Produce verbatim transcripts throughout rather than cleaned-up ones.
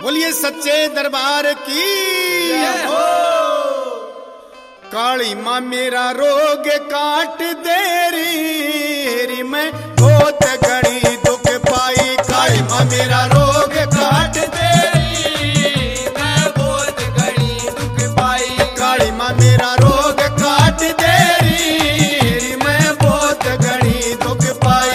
बोलिए सच्चे दरबार की हो। काली माँ मेरा रोग काट देरी मैं बहुत घड़ी दुख पाई। काली माँ मेरा रोग काट देरी मैं बहुत घड़ी दुख पाई। काली माँ मेरा रोग काट देरी मैं बहुत घड़ी दुख पाई।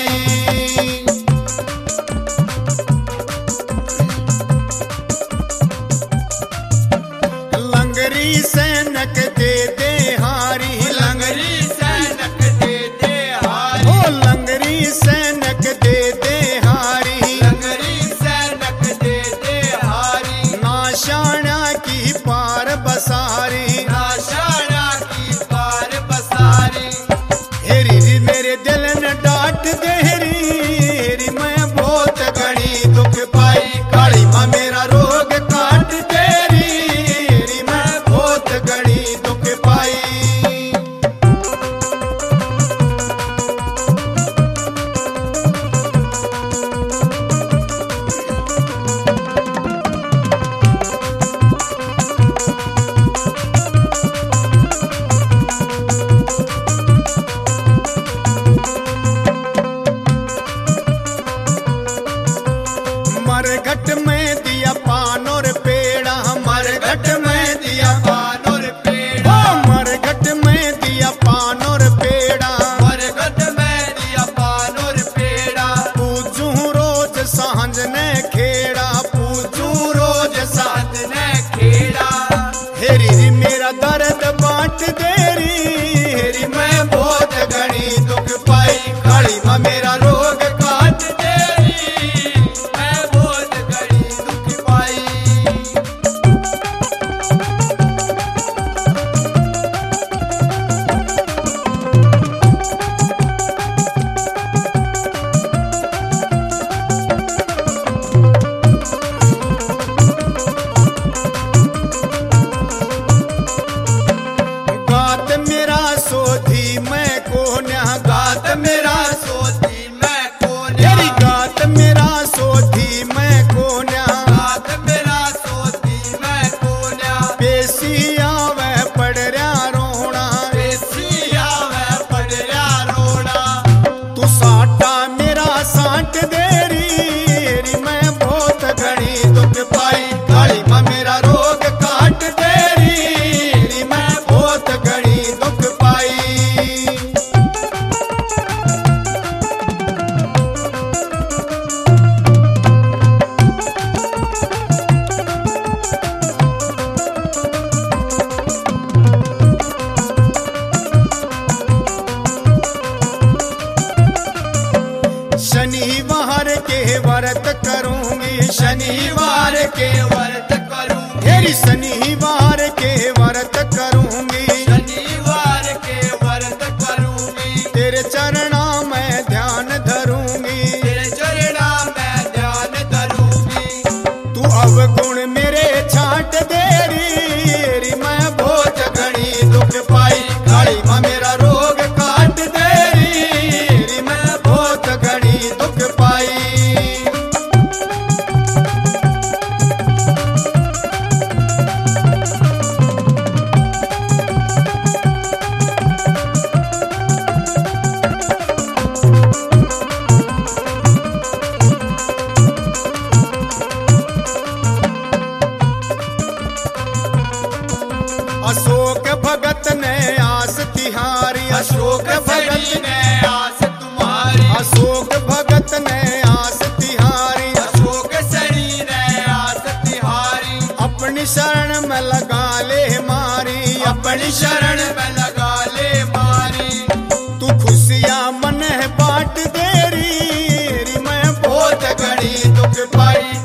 लंगरी सैनक दे दे हारी, लंगरी सैनक दे दे हारी, ओ लंगरी सैनक दे दे हारी, लंगरी सैनक दे दे हारी। नाशाना की पार बसारी, नाशाना की पार बसारी। हेरी मेरे दिल न डांट दे हेरी मैं बहुत घड़ी दुख पाई। काली माँ मेरा रोग काट देरी मरघट में दिया पान और पेड़ा, मरघट में दिया पान और पेड़ा, मरघट में दिया पान और पेड़ा, मरघट में दिया पान और पेड़ा। पूजू रोज सांझ ने खेड़ा, पूजू रोज सांझ ने खेड़ा। हेरी मेरा दर्द बांट देरी हेरी मैं बहुत घड़ी दुख पाई। काली माँ मेरा रोग काट देरी सोधी मैं कोन्या। गात मेरा सोधी मैं कोन्या, गात मेरा सोधी मैं कोन्या, गात मेरा सोधी मैं कोन्या। पेशिया वह पड़ रहा रोना, पेशिया वह पड़ रहा रोना। तू साटा मेरा साट देरी मैं बहुत घड़ी दुख पाई। काली माँ मेरा रोग काट देरी मैं बहुत घड़ी दुख पाई। शनिवार के व्रत करूंगी, शनिवार के व्रत करूंगी, तेरी शनिवार के व्रत करूंगी, शनिवार के व्रत करूंगी। तेरे चरणा में ध्यान धरूंगी, तेरे चरणा में ध्यान धरूंगी। तू अवगुण मेरे छाट देरी मैं बहुत घड़ी दुख पाई। काली माँ मेरा रोग काट देरी मैं बहुत घड़ी दुख पाई। अशोक भगत ने आस तिहारी, अशोक भगत ने आस तुम्हारी, अशोक भगत ने आस तिहारी, अशोक शरी ने आस तिहारी। अपनी शरण में लगा ले मारी, अपनी शरण में लगा ले मारी। तू खुशियाँ मन है बांट देरी मैं बहुत घड़ी दुख पाई।